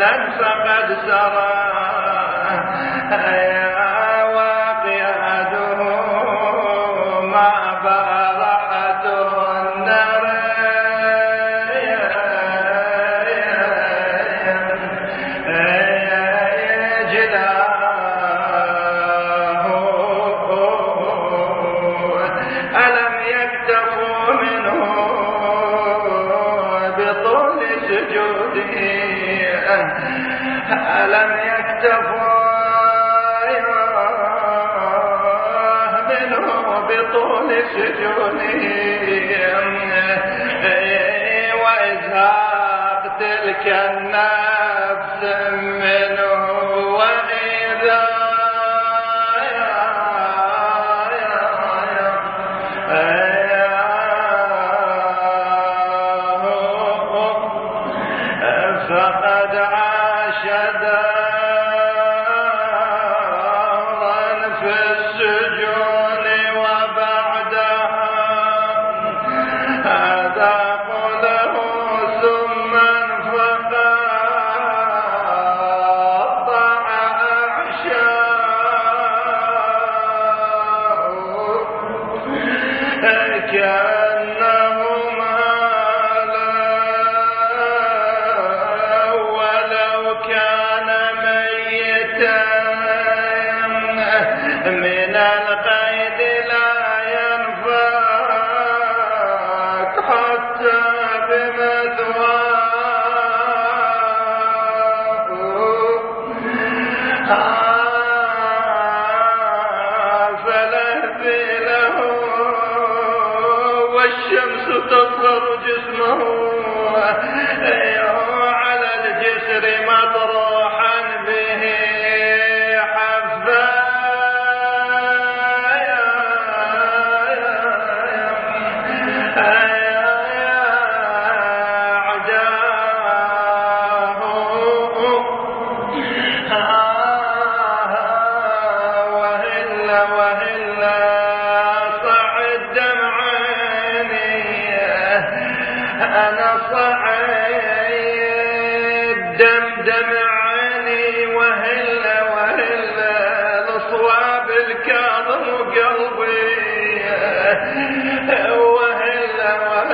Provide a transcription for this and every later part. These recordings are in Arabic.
من فقد سرى وقياده ما بارحته النار ألم يكتفوا منه بطول سجوده ألم يكتفوا منه بطول سجوده وإزهاق تلك النفس منه وإذا فقد عاش دارا في السجون وبعدها ذاق له سما فقطع أعشاه كأنهما من القيد لا ينفك حتى بمثواه فلهذي له والشمس تصغر جسمه على الجسر مطروحا به حفا أنا صعد دم عيني وهلا لصواب الكاظم قلبي وهلا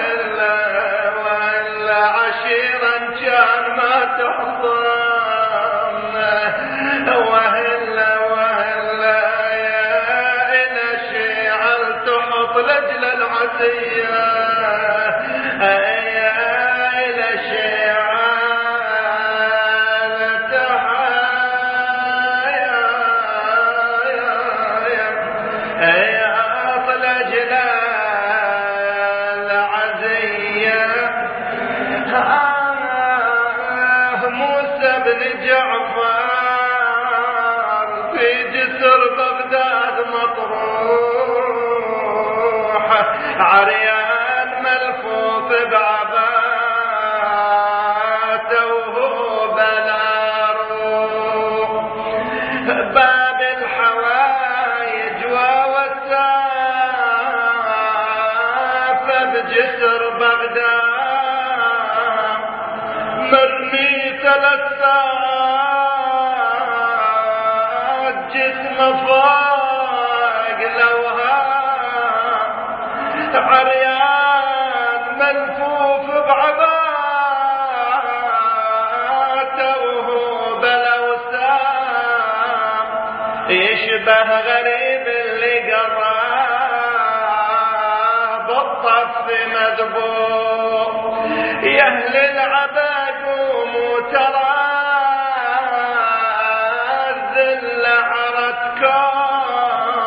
عشيرا كان ما تحضن وهلا يا إلى شيعل تحط لجل العسية موسى بن جعفر في جسر بغداد مطروح عريان ملفوف بعباته وهو بلا روح باب الحوايج ووسافة بجسر بغداد مرمي 3 ساعات جسم فوق لوهان عريان ملفوف بعباته وهو بلوسام يشبه غريب اللي قرب الطف مذبوح يا أهل العباد قوموا ترى الذل عرتكم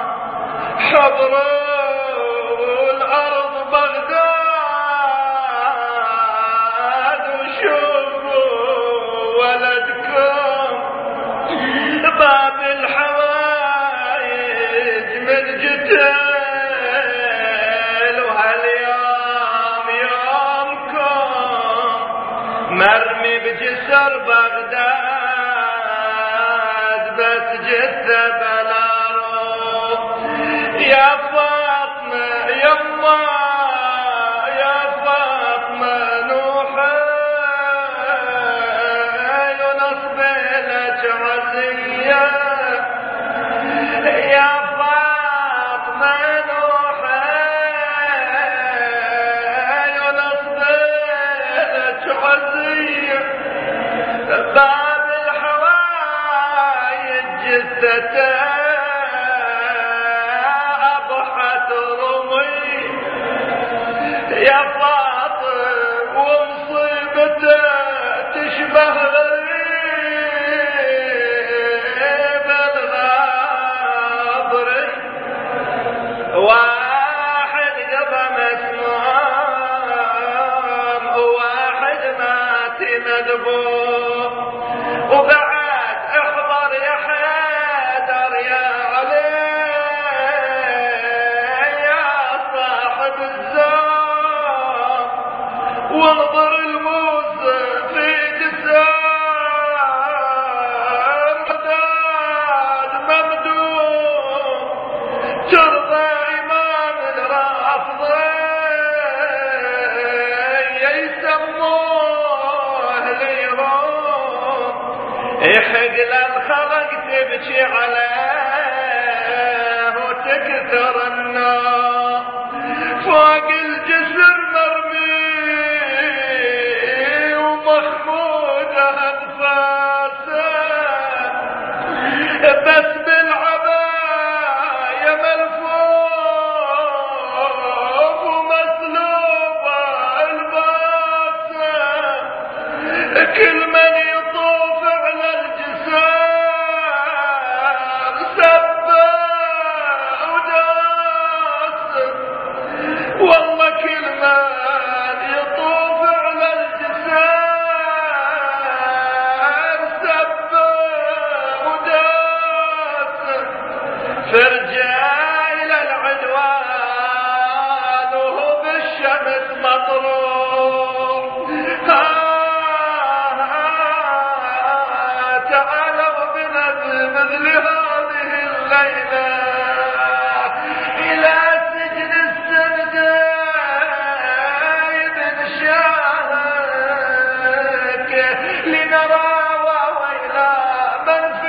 حضروا الأرض بغداد وشوفوا ولدكم باب الحوايج من جتل وهاليوم يومكم مرمي بجسر بغداد بس جثة بلا روح يا فاطمة يما يا فاطمة نوحي ونص يا فاطم ومصيبته تشبه غريب الغابري، واحد قضى مسموم وواحد مات مذبوح، وبعد احضر يا حيدر يا علي يا صاحب الزور، وانظر الموز في جسار مداد ممدود، ترضى امام الرافضين يسموه ليهم، يحق للخلق تبكي عليه وتكثر النار، فوق الجسر مرمي ومخموده انفاسه، بس بالعباية ملفوف ومسلوبه الباسه، كل من يطوف على الجسار سبه وداسه، والله كل من يطوف على الجسار سبه وداسه، فرجال العدوان وهو بالشمس مطروح، تعالوا بنا بمثل هذه الليلة إلى سجن السردين نشاهك لنرى وإلى من في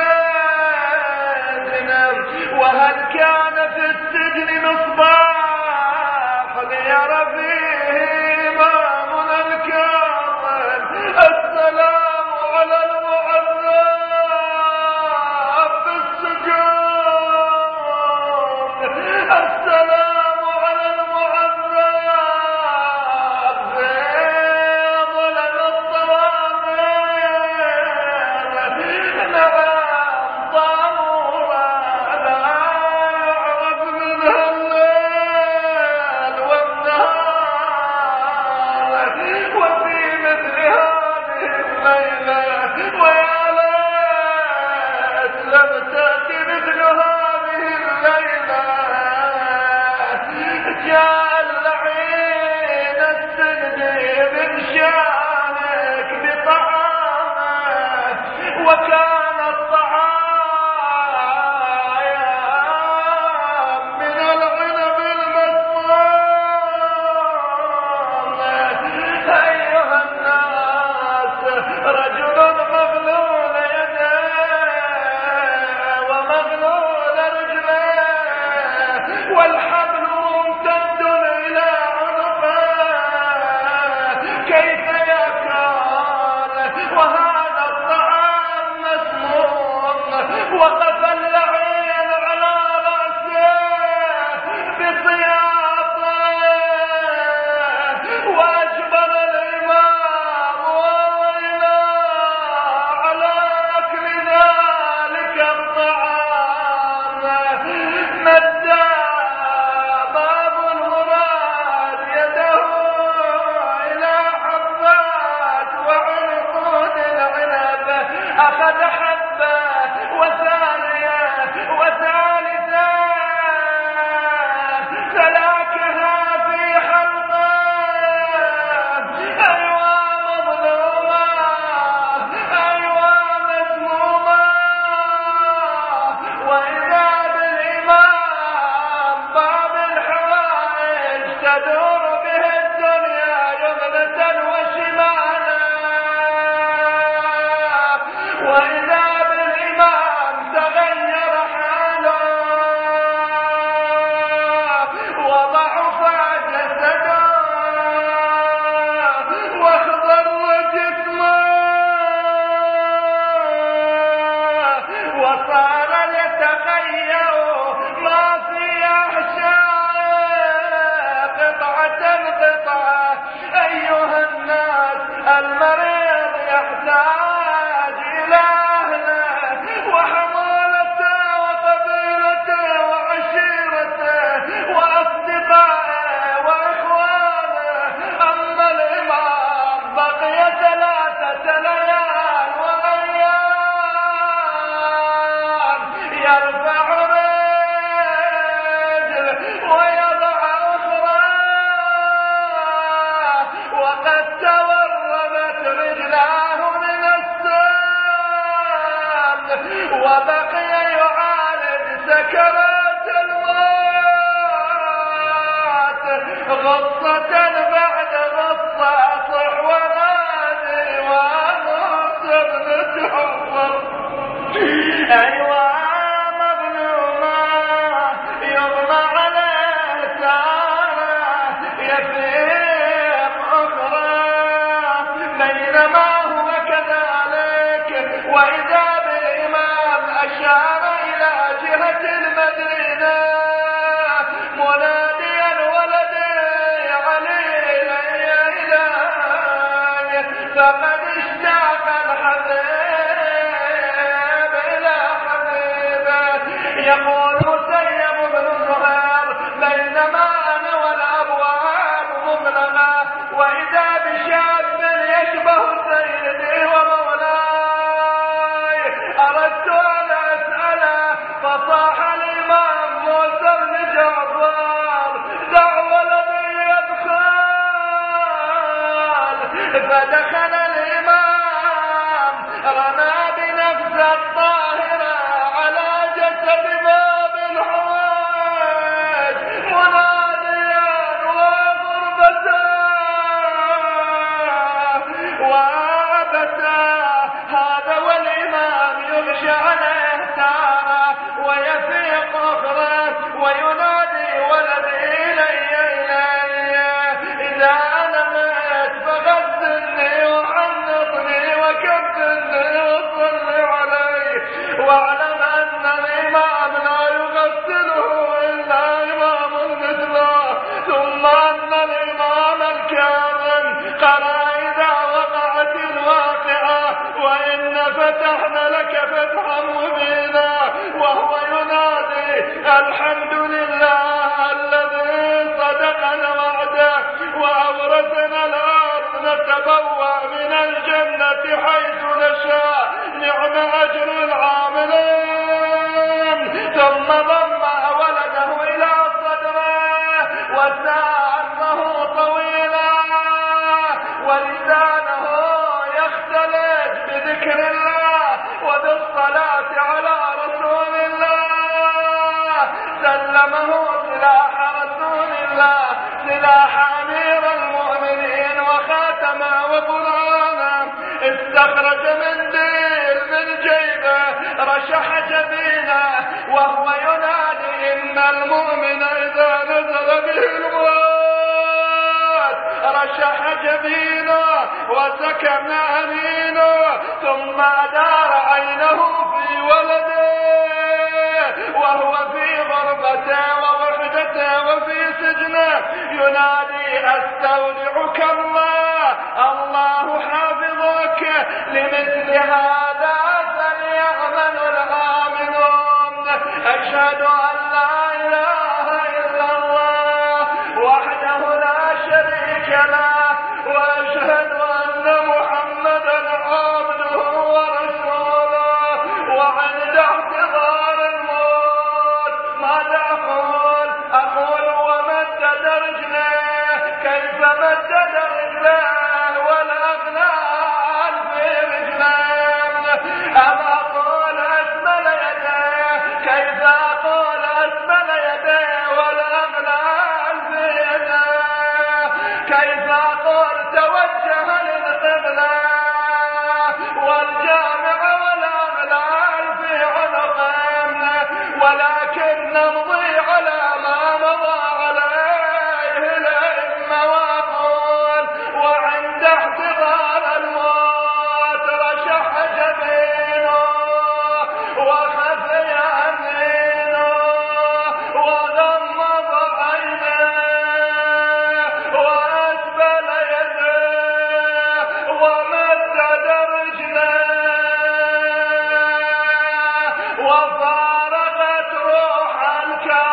السجن، وهل كان في السجن مصباح ليرى فيه إمامنا الكاظم، السلام على المعذب في السجون، السلام على المعذب في ظلم الطواغيت، نعم طامورا لا أعرف منها الليل والنهار، وفي مثل هذه الليلة ويا ليت لم تأتي مثل هذه الليلة، جاء اللعين السندي بمشانك بطعامه، وكان الطعام من العنب المسموم. أيها الناس، رجل مغلول يديه ومغلول رجليه، والحبل ممتد إلى عنقه، كيف يكون وهذا الطعام مسموم؟ وقف اللعين على رأسه بسياطه، وأجبر الإمام وويله على أكل ذلك الطعام، مدى باب المراد يده إلى حبات وعنقود العنب، أخذ حبة وثانية وثالثة، سلاكها في حلقه. أيوا مظلومة، أيوا مسمومة، وإذا بالإمام باب الحوائج تدور به الدنيا يمنة وشمالا، وإذا جهة المدينة مناديا ولدي علي إلي فقد اشتاق الحبيب إلى حبيبه. يقول مسيب بن زهير بينما أنا والأبواب مظلمة وإذا بشاب يشبه سيدي ومولاي أردت أن أسأله فصاح الإمام موسى بن جعفر دع ولدي يدخل. فدخل الإمام رمى بنفسه الطاهرة على جسد باب الحويج مناديا وأبتاه هذا والإمام يغشى عليه تارة ويفيق أخرى وينادي ولدي إلي إذا أنا مت فغسلني وحنطني وكفني وصلي علي واعلم أن الإمام لا يغسله إلا إمام مثله. ثم أن الإمام الكاظم قرأ إذا وقعت الواقعة وإن فتحنا لك فتحا مبينا وهو ينادي الحمد لله الذي صدقنا وعده وأورثنا الأرض نتبوأ من الجنة حيث نشاء نعم أجر العاملين. ثم ضم ولده إلى صدره وساعده طويلا ولسانه يختلط بذكر الله وبالصلاة على رسول الله. سلمه سلاح رسول الله سلاح أمير المؤمنين وخاتمه وقرآنه. استخرج منديل من جيبه رشح جبينه وهو ينادي إن المؤمن إذا نزل به الموت رشح جبينه وسكن أنينه ثم أدار عينه في ولده وهو في غربته ووحدته وفي سجنه ينادي أستودعك الله حافظك. لمثل هذا فليعمل العاملون. أشهد أن لا إله إلا الله وحده لا شريك له وأشهد أن محمدا عبده ورسوله. وعند احتضار الموت ماذا أقول ومدد رجليه كيف مدد رجليه والأغلال في رجليه. أم أقول أسمل يديه كيف أقول أسمل يديه والأغلال في يديه. كيف أقول توجه للقبلة والجامع والأغلال في عنقه ولكن نمضي على ما مضى عليه الأئمة وأقول وعند احتضار الموت رشح جبينه وخفي يمينه وغمض عينيه وأسبل يديه ومدد رجليه وفارقت روح الكافر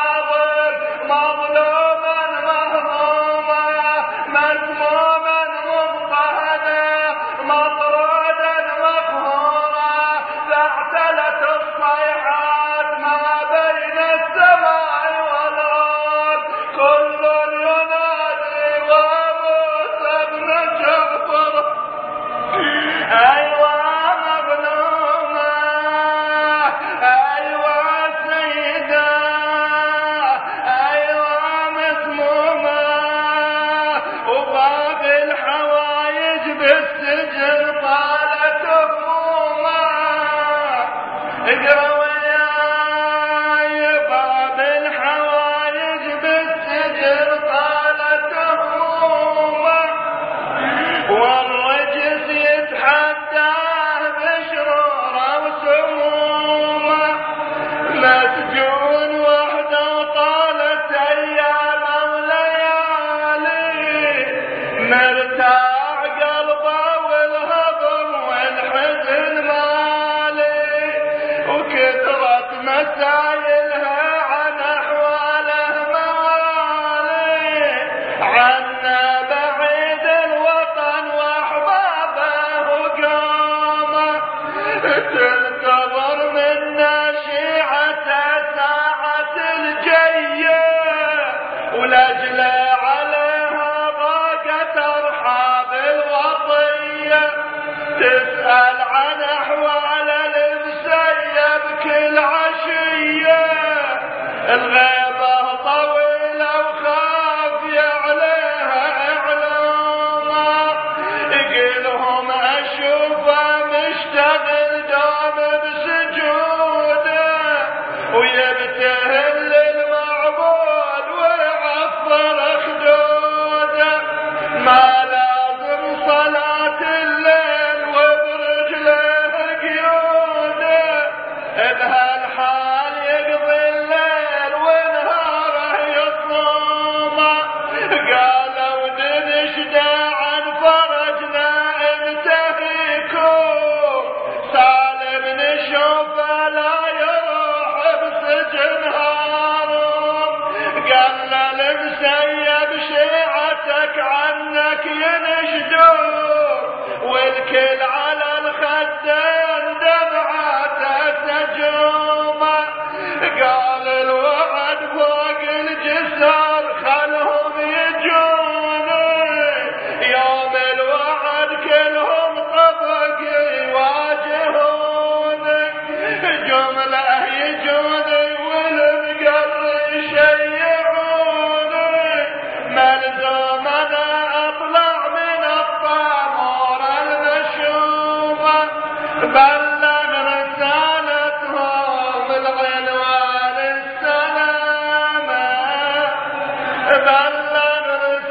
تسأل عن أحوال المسيب كل عشية، الغيبة طويلة وخافية عليها علومة، يقلهم أشوفه مشتغل دوم بسجوده، ويبتهل للمعبود ويعفر خدوده، ما لازم صلاة الليل وبرجله قيوده، بهالحال يقضي الليل ونهاره يصومه، قالوا ننشده عن فرجنا انتهيكم، سالم نشوفه لا يروح بسجن هارون، قال المسيب شيعتك عنك ينشدون، والكل على الخدين دمعته تجومه، قال الوعد فوق الجسر خلهم يجوني، يوم الوعد كلهم طبق يواجهوني، جملة يجوني والمقر يشيعوني، ملزوم انا اطلع من الطامور المشومة، بلغ رسالتهم العنوان السلامة، بلغ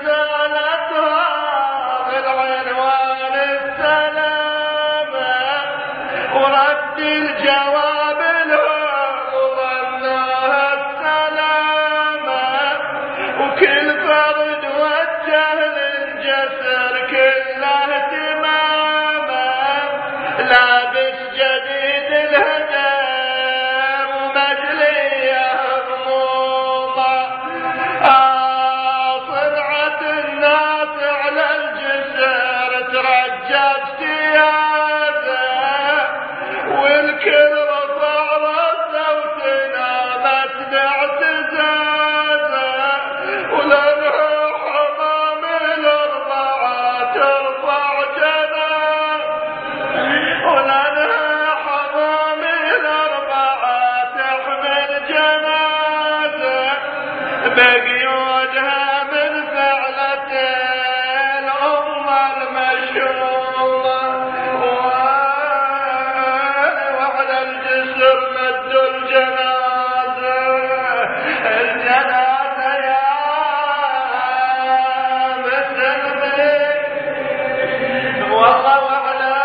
رسالتهم العنوان السلامة، ورد الجواب لهم وظنوها السلامة، وكل فرد وجه للجسر كله اهتمامه، لابس جديد الهدم ومجليه همومه، صنعة الناس على الجسر ترجى اجتيازه، والكل رفع راسه وتنامت باعتزازه، ولانها حمام الاربعه ترفع جناح، ولانها حمام الاربعه تحمل جنازه، بقيودها من فعلة الأمة المشومة، وعلى الجسر مدوا الجنازة، الجنازة يا مسلمين، والله وعلى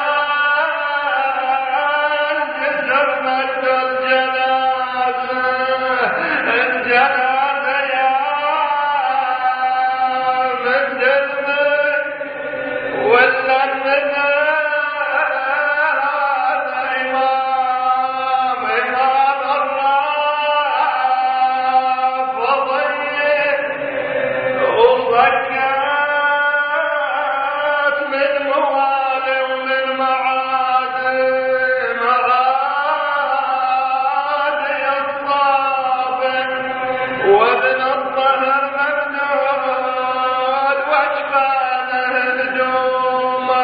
الجسر مدوا الجنازة، الجنازة يا مسلمين، ولا الناس وابن الظهر ممدود واشفانه الدومة،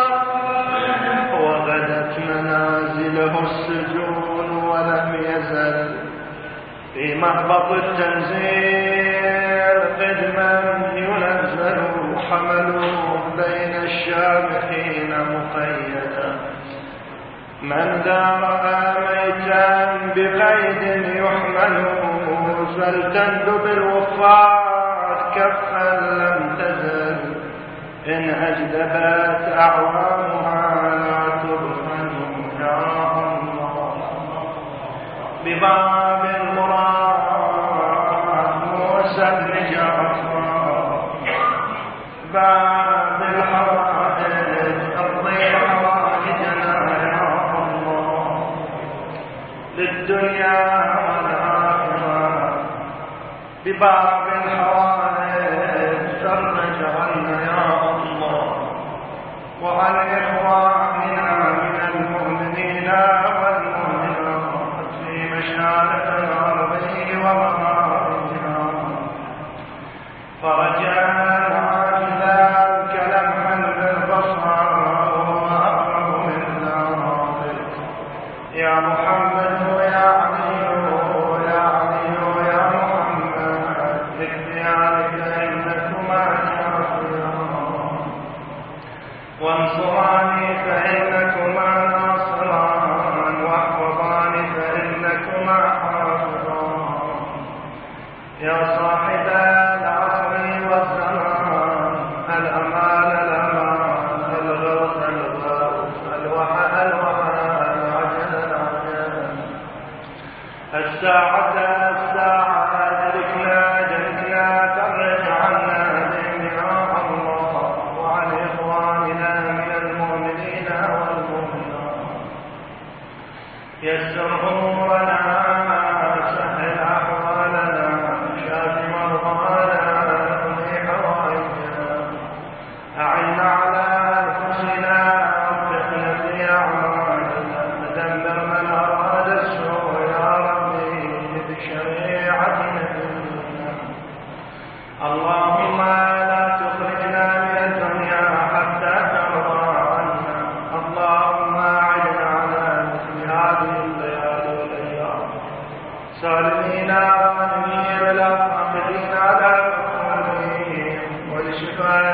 وغدت منازله السجون ولم يزل في مهبط التنزيل قدما ينزل، حملوه بين الشامخين مقيدا، من ذا رأى ميتا بقيد يحمل، فلتندب الوفات كفا لم تزل، إن أجدبت أعوامها لا تبخل يا الله، بباب المراد موسى بن جعفر، باب الحوائج اقضي حوائجنا يا الله، للدنيا والآخرة، بباب الحوائج فرج عنا يا الله، وعن إخواننا من المؤمنين والمؤمنات في مشارق الأرض ومغاربها، فرجا عاجلا كلمحا بالبصر وأقرب من يا صاحب العصر والزمان الأمان الأمان الغوث الغوث الوحى الوحى العجل العجل الساعة الساعة أدركنا جنكنا فرج عنا دين يا الله وعن إخواننا من المؤمنين والمؤمنات يسر أمورنا سهل أحوالنا شاف مرضانا قضي حوائجنا أعنا على أنفسنا وفقنا في أعمالنا دمر من أراد السوء يا ربي بشريعة نبينا اللهم لا تخرجنا من الدنيا حتى ترضى عنا اللهم أعنا على مثل هذه الليالي والأيام سالمين غانمين لا فاقدين على مكروهين ولشفاء